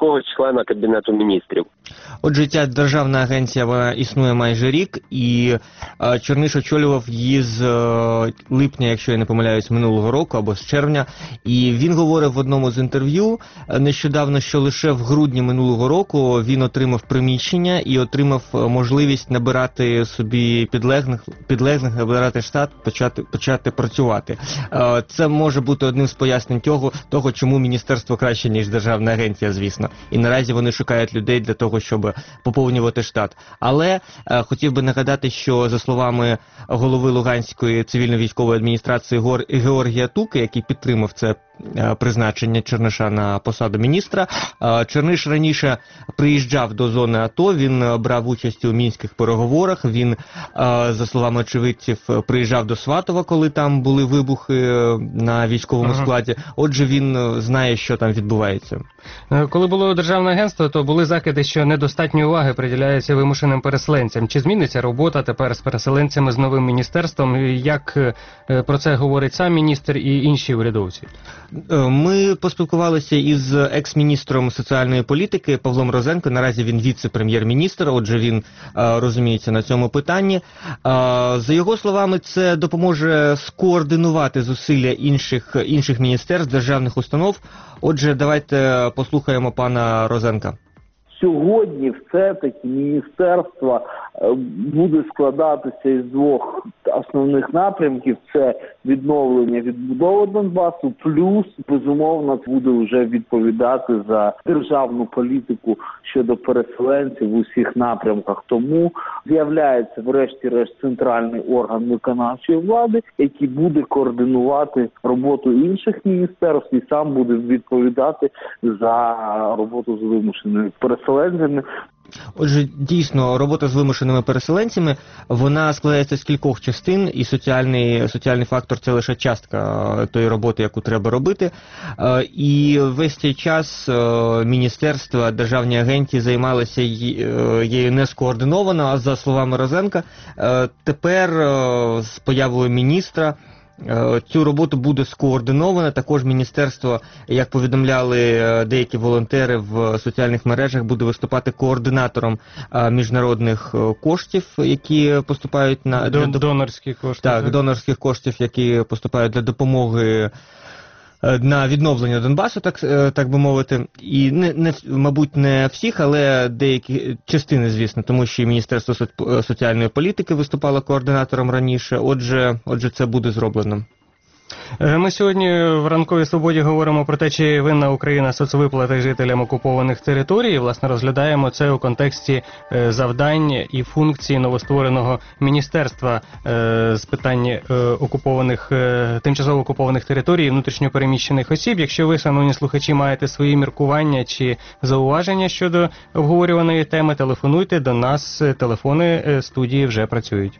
якогось члена Кабінету міністрів. Отже, ця державна агенція вона існує майже рік, і е, Черниш очолював її з е, липня, якщо я не помиляюсь, минулого року або з червня. І він говорив в одному з інтерв'ю е, нещодавно, що лише в грудні минулого року він отримав приміщення і отримав можливість набирати собі підлеглих, підлеглих набирати штат, почати, почати працювати. Е, це може бути одним з пояснень того, того, чому міністерство краще, ніж державна агенція, звісно. І наразі вони шукають людей для того, щоб поповнювати штат. Але е, хотів би нагадати, що за словами голови Луганської цивільно-військової адміністрації Гор... Георгія Туки, який підтримав це е, призначення Черниша на посаду міністра, е, Черниш раніше приїжджав до зони АТО, він брав участь у мінських переговорах, він, е, за словами очевидців, приїжджав до Сватова, коли там були вибухи на військовому ага. складі. Отже, він знає, що там відбувається. Коли було державне агентство, то були закиди, що недостатньо уваги приділяється вимушеним переселенцям. Чи зміниться робота тепер з переселенцями, з новим міністерством? Як про це говорить сам міністр і інші урядовці? Ми поспілкувалися із екс-міністром соціальної політики Павлом Розенко. Наразі він віце-прем'єр-міністр, отже, він розуміється на цьому питанні. За його словами, це допоможе скоординувати зусилля інших, інших міністерств, державних установ. Отже, давайте послухаємо пана Розенка. Сьогодні все-таки міністерство буде складатися із двох основних напрямків. Це відновлення, відбудова Донбасу, плюс, безумовно, буде вже відповідати за державну політику щодо переселенців в усіх напрямках. Тому з'являється, врешті-решт, центральний орган виконавчої влади, який буде координувати роботу інших міністерств і сам буде відповідати за роботу з вимушеними переселенцями. Отже, дійсно, робота з вимушеними переселенцями, вона складається з кількох частин, і соціальний, соціальний фактор – це лише частка тої роботи, яку треба робити. І весь цей час міністерства, державні агенції займалися її не скоординовано, а за словами Розенка, тепер з появою міністра цю роботу буде скоординована. Також міністерство, як повідомляли деякі волонтери в соціальних мережах, буде виступати координатором міжнародних коштів, які поступають на Дон, для... донорських коштів. Так, донорських коштів, які поступають для допомоги на відновлення Донбасу, так, так би мовити, і не, не, мабуть, не всіх, але деякі частини, звісно, тому що і Міністерство соціальної політики виступало координатором раніше, отже, отже, це буде зроблено. Ми сьогодні в «Ранковій свободі» говоримо про те, чи винна Україна соцвиплати жителям окупованих територій. Власне, розглядаємо це у контексті завдань і функцій новоствореного міністерства з питань окупованих, тимчасово окупованих територій і внутрішньопереміщених осіб. Якщо ви, шановні слухачі, маєте свої міркування чи зауваження щодо обговорюваної теми, телефонуйте до нас. Телефони студії вже працюють.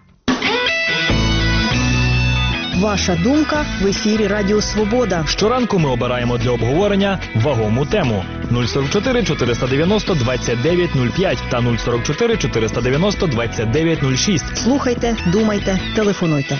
Ваша думка в ефірі Радіо Свобода. Щоранку ми обираємо для обговорення вагому тему. нуль сорок чотири чотириста дев'яносто двадцять дев'ять нуль п'ять та нуль сорок чотири чотириста дев'яносто двадцять дев'ять нуль шість. Слухайте, думайте, телефонуйте.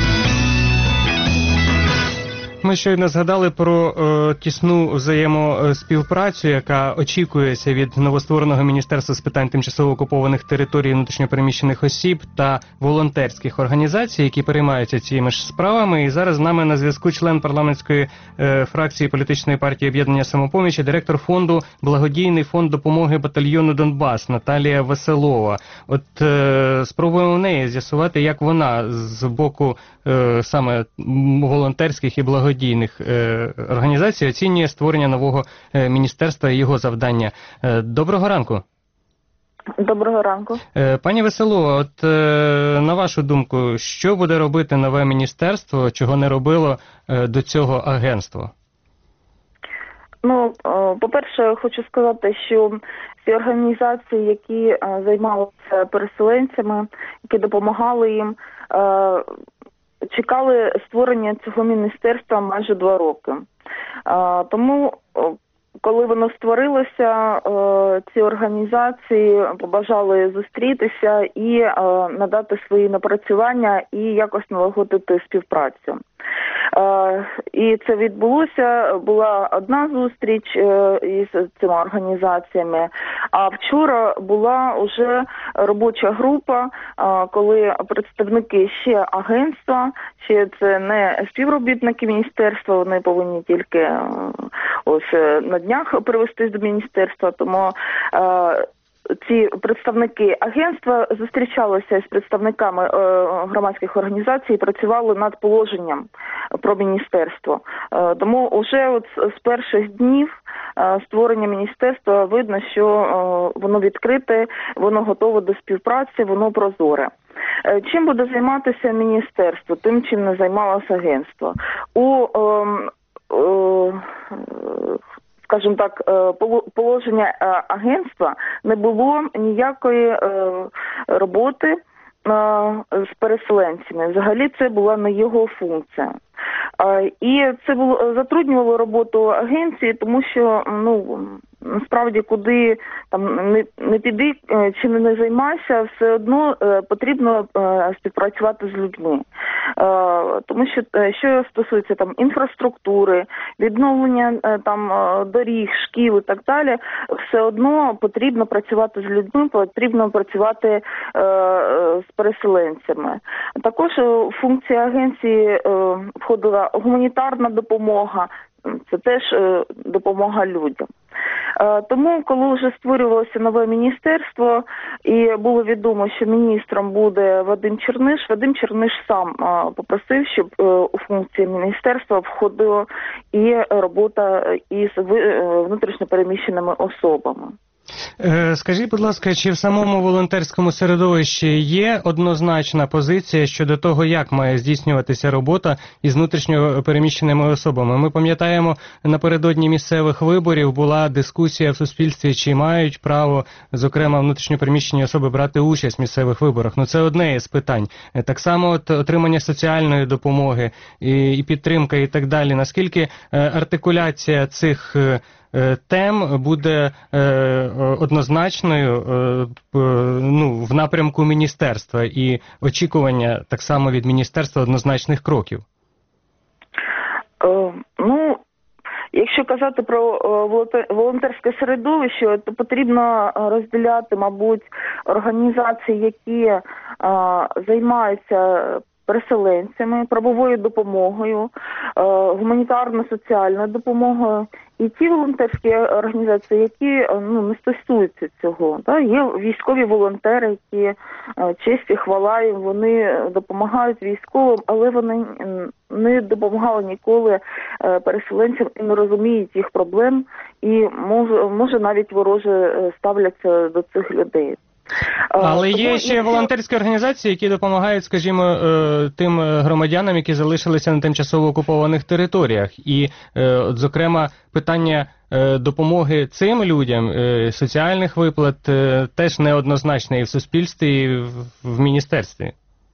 Ми щойно згадали про е, тісну взаємоспівпрацю, яка очікується від новоствореного Міністерства з питань тимчасово окупованих територій, внутрішньопереміщених осіб та волонтерських організацій, які переймаються цими ж справами. І зараз з нами на зв'язку член парламентської е, фракції політичної партії «Об'єднання Самопоміч» і директор фонду «Благодійний фонд допомоги батальйону Донбас» Наталія Веселова. От е, спробуємо в неї з'ясувати, як вона з боку е, саме волонтерських і благодійних благодійних е, організацій оцінює створення нового е, міністерства і його завдання. Е, доброго ранку. Доброго ранку. Е, пані Веселова, от е, на вашу думку, що буде робити нове міністерство, чого не робило е, до цього агентство? Ну, е, по-перше, хочу сказати, що всі організації, які е, займалися переселенцями, які допомагали їм, е, чекали створення цього міністерства майже два роки. А, тому коли воно створилося, е, ці організації побажали зустрітися і е, надати свої напрацювання і якось налагодити співпрацю. Е, і це відбулося, була одна зустріч е, із цими організаціями, а вчора була вже робоча група, е, коли представники ще агентства, ще це не співробітники міністерства, вони повинні тільки е, ось на днях привестись до міністерства, тому е, ці представники агентства зустрічалися з представниками е, громадських організацій і працювали над положенням про міністерство. Е, тому вже от з перших днів е, створення міністерства видно, що е, воно відкрите, воно готове до співпраці, воно прозоре. Е, чим буде займатися міністерство? Тим, чим не займалося агентство. У е, е, скажімо так, положення агентства не було ніякої роботи з переселенцями. Взагалі це була не його функція. І це було затруднювало роботу агенції, тому що, ну, насправді, куди там не, не піди, чим не займайся, все одно е, потрібно е, співпрацювати з людьми. Е, тому що, що стосується там інфраструктури, відновлення е, там доріг, шкіл і так далі, все одно потрібно працювати з людьми, потрібно працювати е, з переселенцями. Також функція агенції е, входила гуманітарна допомога, це теж е, допомога людям. Е, тому, коли вже створювалося нове міністерство і було відомо, що міністром буде Вадим Черниш, Вадим Черниш сам е, попросив, щоб е, у функції міністерства входила і робота із е, внутрішньо переміщеними особами. Скажіть, будь ласка, чи в самому волонтерському середовищі є однозначна позиція щодо того, як має здійснюватися робота із внутрішньо переміщеними особами? Ми пам'ятаємо, напередодні місцевих виборів була дискусія в суспільстві, чи мають право, зокрема, внутрішньо переміщені особи брати участь в місцевих виборах. Ну, це одне із питань. Так само от, отримання соціальної допомоги і, і підтримка і так далі. Наскільки артикуляція цих тем буде е, однозначною е, ну, в напрямку міністерства і очікування так само від міністерства однозначних кроків? Е, ну, якщо казати про волонтерське середовище, то потрібно розділяти, мабуть, організації, які е, займаються переселенцями, правовою допомогою, гуманітарно-соціальною допомогою, і ті волонтерські організації, які ну, не стосуються цього. Да? Є військові волонтери, які, честь і хвала їм, вони допомагають військовим, але вони не допомагали ніколи переселенцям і не розуміють їх проблем, і може, може навіть вороже ставляться до цих людей. Але є ще волонтерські організації, які допомагають, скажімо, тим громадянам, які залишилися на тимчасово окупованих територіях. І, от, зокрема, питання допомоги цим людям, соціальних виплат, теж неоднозначне і в суспільстві, і в міністерстві.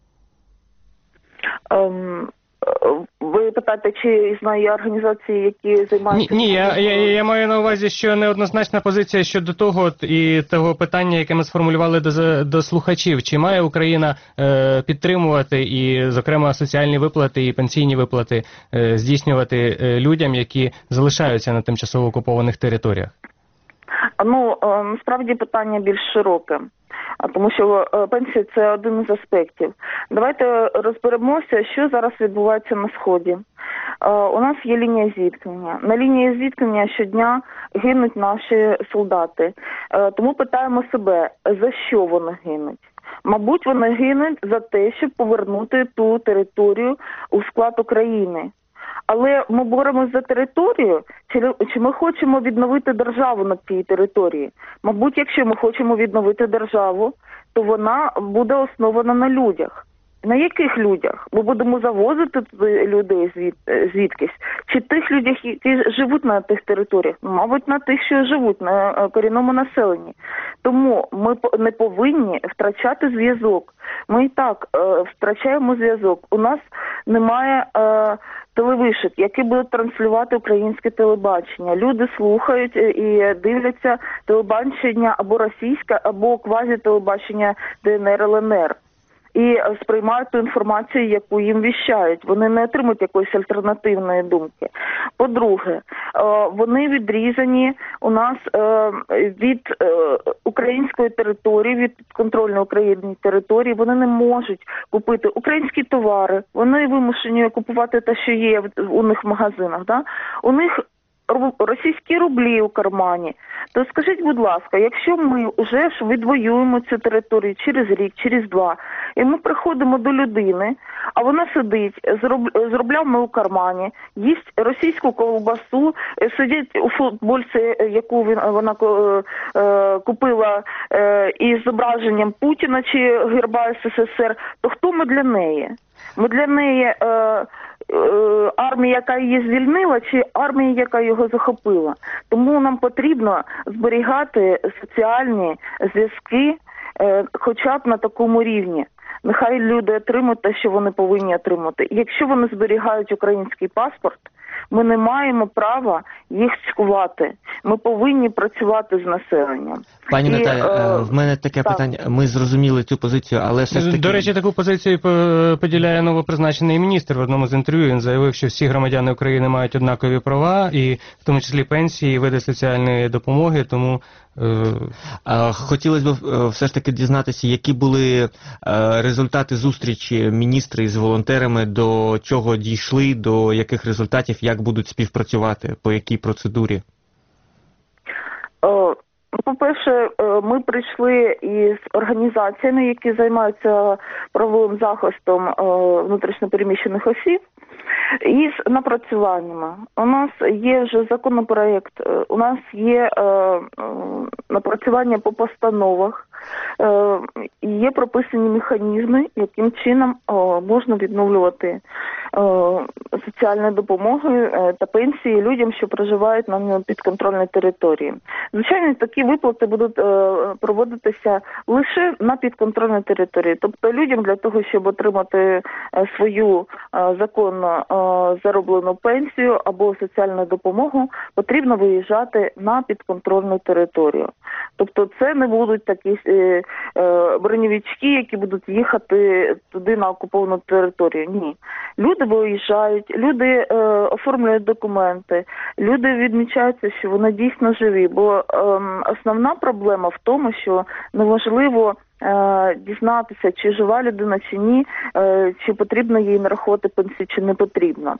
Um... Ви питаєте, чи знаю організації, які займаються... Ні, ні я, я, я маю на увазі, що неоднозначна позиція щодо того і того питання, яке ми сформулювали до, до слухачів. Чи має Україна е, підтримувати і, зокрема, соціальні виплати і пенсійні виплати е, здійснювати е, людям, які залишаються на тимчасово окупованих територіях? Ну, е, насправді питання більш широке. Тому що пенсія – це один із аспектів. Давайте розберемося, що зараз відбувається на Сході. У нас є лінія зіткнення. На лінії зіткнення щодня гинуть наші солдати. Тому питаємо себе, за що вони гинуть? Мабуть, вони гинуть за те, щоб повернути ту територію у склад України. Але ми боремося за територію, чи, чи ми хочемо відновити державу на цій території? Мабуть, якщо ми хочемо відновити державу, то вона буде основана на людях. На яких людях? Ми будемо завозити туди людей звід, звідкись? Чи тих людях, які живуть на тих територіях? Мабуть, на тих, що живуть, на корінному населенні. Тому ми не повинні втрачати зв'язок. Ми і так е, втрачаємо зв'язок. У нас немає е, телевишок, які будуть транслювати українське телебачення. Люди слухають і дивляться телебачення або російське, або квазітелебачення Д Н Р, Л Н Р. І сприймають ту інформацію, яку їм віщають. Вони не отримують якоїсь альтернативної думки. По-друге, вони відрізані у нас від української території, від підконтрольної Україні території. Вони не можуть купити українські товари. Вони вимушені купувати те, що є у них в магазинах. Да? У них російські рублі у кармані. То скажіть, будь ласка, якщо ми вже ж відвоюємо цю територію через рік, через два, і ми приходимо до людини, а вона сидить з рублями у кармані, їсть російську ковбасу, сидить у футбольці, яку вона купила із зображенням Путіна чи герба С С С Р, то хто ми для неї? Ми для неї армія, яка її звільнила, чи армія, яка його захопила. Тому нам потрібно зберігати соціальні зв'язки хоча б на такому рівні. Нехай люди отримують те, що вони повинні отримати. І якщо вони зберігають український паспорт, ми не маємо права їх цькувати. Ми повинні працювати з населенням. Пані І, Наталя, е, в мене таке так. питання. Ми зрозуміли цю позицію, але все ж таки... До речі, таку позицію поділяє новопризначений міністр. В одному з інтерв'ю він заявив, що всі громадяни України мають однакові права, і в тому числі пенсії, і види соціальної допомоги, тому... Хотілося б все ж таки дізнатися, які були результати зустрічі міністри з волонтерами, до чого дійшли, до яких результатів, як будуть співпрацювати, по якій процедурі? По-перше, ми прийшли із організаціями, які займаються правовим захистом внутрішньопереміщених осіб, і з напрацюваннями. У нас є вже законопроект, у нас є е, е, напрацювання по постановах, е, є прописані механізми, яким чином е, можна відновлювати е, соціальні допомоги е, та пенсії людям, що проживають на підконтрольній території. Звичайно, такі виплати будуть е, проводитися лише на підконтрольній території. Тобто людям для того, щоб отримати е, свою е, законну е, зароблену пенсію або соціальну допомогу, потрібно виїжджати на підконтрольну територію. Тобто це не будуть такі е, е, бронєвички, які будуть їхати туди на окуповану територію. Ні. Люди виїжджають, люди е, оформлюють документи, люди відмічаються, що вони дійсно живі. Бо е, основна проблема в тому, що неможливо дізнатися, чи жива людина, чи ні, чи потрібно їй нарахувати пенсію, чи не потрібно.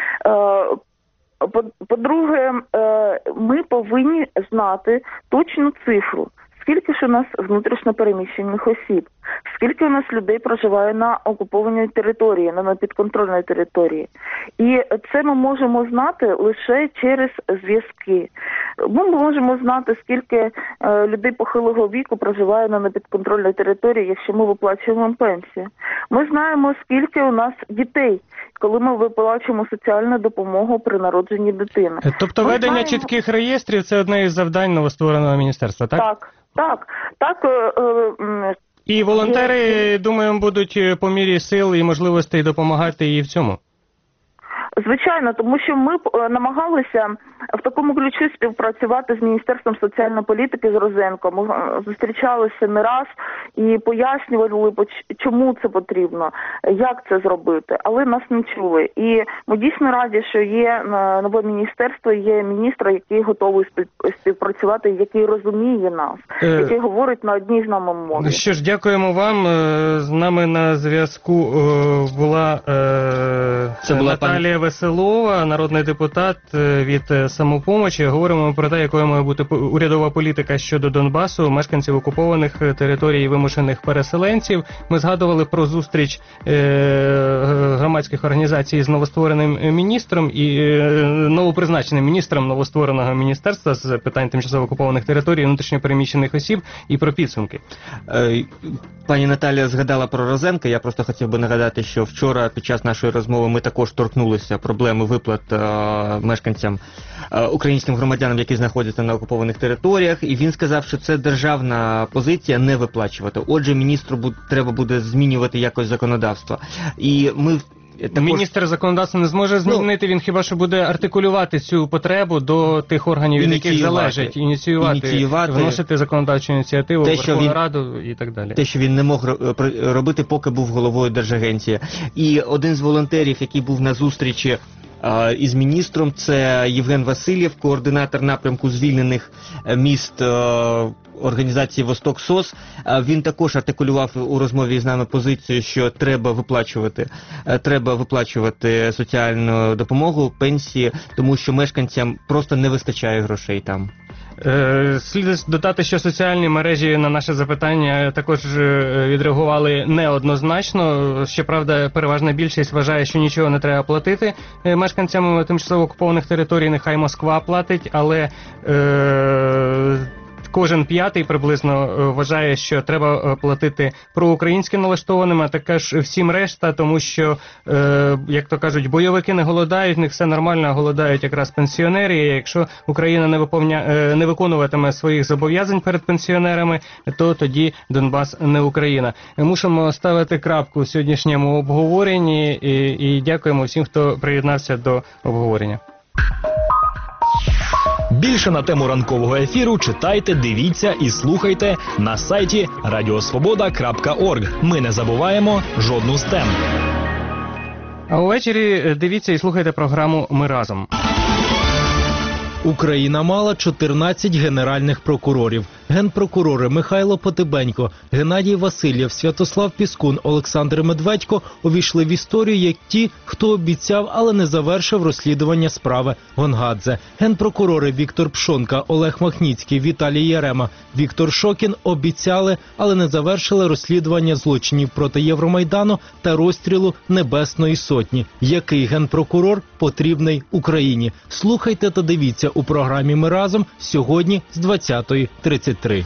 По-друге, ми повинні знати точну цифру, скільки ж у нас внутрішньо переміщених осіб, скільки у нас людей проживає на окупованій території, на підконтрольній території. І це ми можемо знати лише через зв'язки. Ми можемо знати, скільки е, людей похилого віку проживає на непідконтрольній території, якщо ми виплачуємо пенсію. Ми знаємо, скільки у нас дітей, коли ми виплачуємо соціальну допомогу при народженні дитини. Тобто ми ведення знаємо... чітких реєстрів – це одне із завдань новоствореного міністерства, так? Так, так. так е, е, І волонтери, є... думаю, будуть по мірі сил і можливостей допомагати і в цьому? Звичайно, тому що ми намагалися в такому ключі співпрацювати з Міністерством соціальної політики, з Розенко. Ми зустрічалися не раз і пояснювали, чому це потрібно, як це зробити, але нас не чули. І ми дійсно раді, що є нове міністерство, є міністр, який готовий співпрацювати, який розуміє нас, е... який говорить на одній з нами мові. Що ж, дякуємо вам. З нами на зв'язку була, це була Наталія пан... Веселова, народний депутат від «Самопомочі». Говоримо про те, якою має бути урядова політика щодо Донбасу, мешканців окупованих територій і вимушених переселенців. Ми згадували про зустріч е- громадських організацій з новоствореним міністром і новопризначеним міністром новоствореного міністерства з питань тимчасово окупованих територій, внутрішньопереміщених осіб і про підсумки. Пані Наталія згадала про Розенка. Я просто хотів би нагадати, що вчора під час нашої розмови ми також торкнулися проблеми виплат мешканцям, українським громадянам, які знаходяться на окупованих територіях, і він сказав, що це державна позиція не виплачувати. Отже, міністру буд, треба буде змінювати якось законодавство. І ми також... Міністр законодавства не зможе змінити, він хіба що буде артикулювати цю потребу до тих органів, від яких залежить, ініціювати, ініціювати, вносити законодавчу ініціативу, те, Верховну він, Раду і так далі. Те, що він не мог робити, поки був головою Держагенції. І один з волонтерів, який був на зустрічі із міністром, це Євген Васильєв, координатор напрямку звільнених міст організації «Восток СОС». Він також артикулював у розмові з нами позицію, що треба виплачувати, треба виплачувати соціальну допомогу, пенсії, тому що мешканцям просто не вистачає грошей там. Слід додати, що соціальні мережі на наше запитання також відреагували неоднозначно. Щоправда, переважна більшість вважає, що нічого не треба платити мешканцям тимчасово окупованих територій, нехай Москва платить, але е кожен п'ятий приблизно вважає, що треба платити проукраїнськи налаштованим, а також всім решта, тому що, е, як то кажуть, бойовики не голодають, в них все нормально, а голодають якраз пенсіонери. І якщо Україна не, виповня... не виконуватиме своїх зобов'язань перед пенсіонерами, то тоді Донбас не Україна. Мусимо ставити крапку в сьогоднішньому обговоренні і, і дякуємо всім, хто приєднався до обговорення. Більше на тему ранкового ефіру читайте, дивіться і слухайте на сайті радіосвобода крапка орг. Ми не забуваємо жодну з тем. А увечері дивіться і слухайте програму «Ми разом». Україна мала чотирнадцять генеральних прокурорів. Генпрокурори Михайло Потебенько, Геннадій Васильєв, Святослав Піскун, Олександр Медведько увійшли в історію як ті, хто обіцяв, але не завершив розслідування справи Гонгадзе. Генпрокурори Віктор Пшонка, Олег Махніцький, Віталій Ярема, Віктор Шокін обіцяли, але не завершили розслідування злочинів проти Євромайдану та розстрілу Небесної Сотні. Який генпрокурор потрібний Україні? Слухайте та дивіться у програмі «Ми разом» сьогодні з двадцятої тридцять три.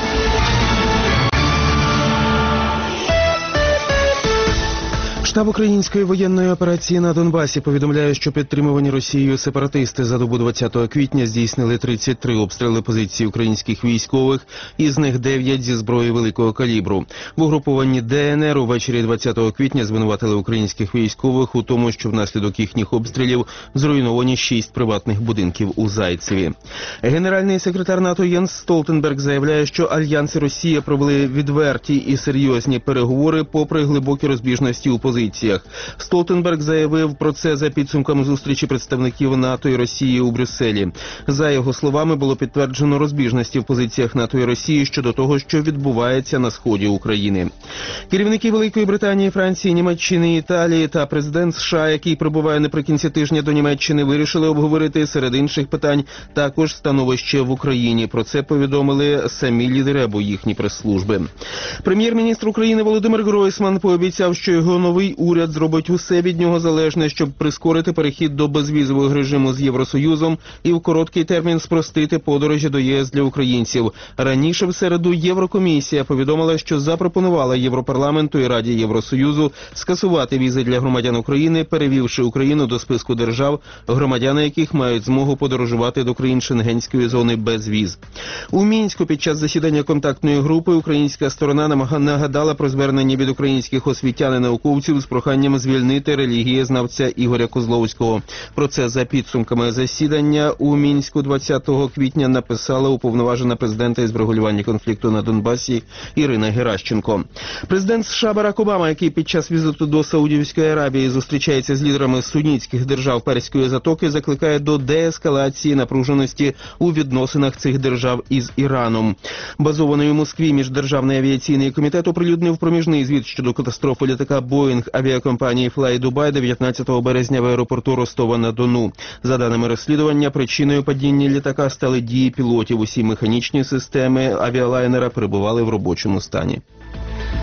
Штаб української воєнної операції на Донбасі повідомляє, що підтримувані Росією сепаратисти за добу двадцятого квітня здійснили тридцять три обстріли позицій українських військових, із них дев'ять зі зброї великого калібру. В угрупованні Де Ен Ер увечері двадцятого квітня звинуватили українських військових у тому, що внаслідок їхніх обстрілів зруйновані шість приватних будинків у Зайцеві. Генеральний секретар НАТО Єнс Столтенберг заявляє, що Альянс і Росія провели відверті і серйозні переговори попри глибокі розбіжності у позиціях. Столтенберг заявив про це за підсумками зустрічі представників НАТО і Росії у Брюсселі. За його словами, було підтверджено розбіжності в позиціях НАТО і Росії щодо того, що відбувається на сході України. Керівники Великої Британії, Франції, Німеччини, Італії та президент США, який прибуває наприкінці тижня до Німеччини, вирішили обговорити серед інших питань також становище в Україні. Про це повідомили самі лідери або їхні прес-служби. Прем'єр-міністр України Володимир Гройсман пообіцяв, що його новий уряд зробить усе від нього залежне, щоб прискорити перехід до безвізового режиму з Євросоюзом і в короткий термін спростити подорожі до Є Ес для українців. Раніше в середу Єврокомісія повідомила, що запропонувала Європарламенту і Раді Євросоюзу скасувати візи для громадян України, перевівши Україну до списку держав, громадяни яких мають змогу подорожувати до країн Шенгенської зони без віз. У Мінську під час засідання контактної групи українська сторона нагадала про звернення від українських освітян і науковців з проханням звільнити релігієзнавця Ігоря Козловського. Про це за підсумками засідання у Мінську двадцятого квітня написала уповноважена президента із врегулювання конфлікту на Донбасі Ірина Геращенко. Президент США Барак Обама, який під час візиту до Саудівської Аравії зустрічається з лідерами сунітських держав Перської затоки, закликає до деескалації напруженості у відносинах цих держав із Іраном. Базований у Москві Міждержавний авіаційний комітет оприлюднив проміжний звіт щодо катастрофи літака Боїнг авіакомпанії Fly Dubai дев'ятнадцятого березня в аеропорту Ростова-на-Дону. За даними розслідування, причиною падіння літака стали дії пілотів. Усі механічні системи авіалайнера перебували в робочому стані.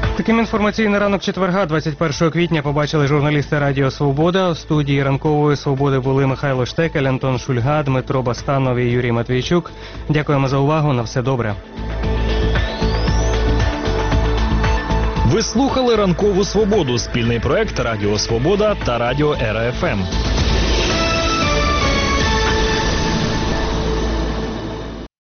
Таким інформаційний ранок четверга, двадцять першого квітня, побачили журналісти Радіо Свобода. У студії ранкової свободи були Михайло Штекель, Антон Шульга, Дмитро Бастанов і Юрій Матвійчук. Дякуємо за увагу. На все добре. Ви слухали «Ранкову свободу» – спільний проект Радіо Свобода та Радіо Ера Еф Ем.